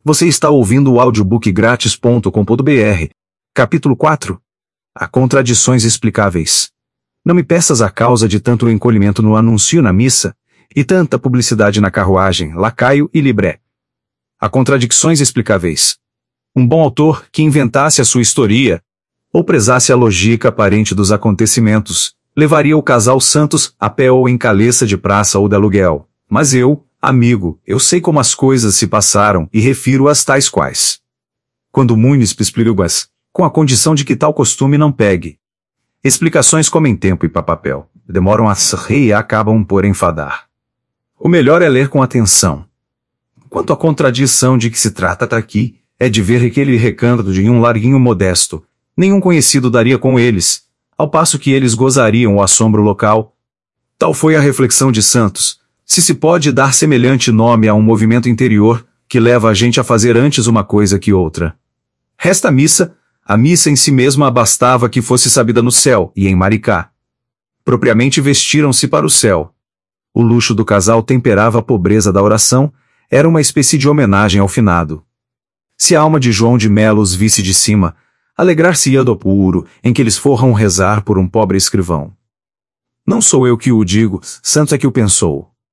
Você está ouvindo o audiobookgratis.com.br. Capítulo 4. Há contradições explicáveis. Não me peças a causa de tanto encolhimento no anúncio na missa, e tanta publicidade na carruagem, lacaio e libré. Há contradições explicáveis. Um bom autor, que inventasse a sua história, ou prezasse a lógica aparente dos acontecimentos, levaria o casal Santos a pé ou em caleça de praça ou de aluguel. Mas eu, amigo, eu sei como as coisas se passaram e refiro-as tais quais. Quando muitos explico-as, com a condição de que tal costume não pegue. Explicações comem tempo e papel, demoram a rir e acabam por enfadar. O melhor é ler com atenção. Quanto à contradição de que se trata aqui, é de ver aquele recanto de um larguinho modesto, nenhum conhecido daria com eles, ao passo que eles gozariam o assombro local. Tal foi a reflexão de Santos. Se pode dar semelhante nome a um movimento interior, que leva a gente a fazer antes uma coisa que outra. Resta a missa em si mesma bastava que fosse sabida no céu e em Maricá. Propriamente vestiram-se para o céu. O luxo do casal temperava a pobreza da oração, era uma espécie de homenagem ao finado. Se a alma de João de Melo os visse de cima, alegrar-se-ia do puro em que eles foram rezar por um pobre escrivão. Não sou eu que o digo, Santos é que o pensou.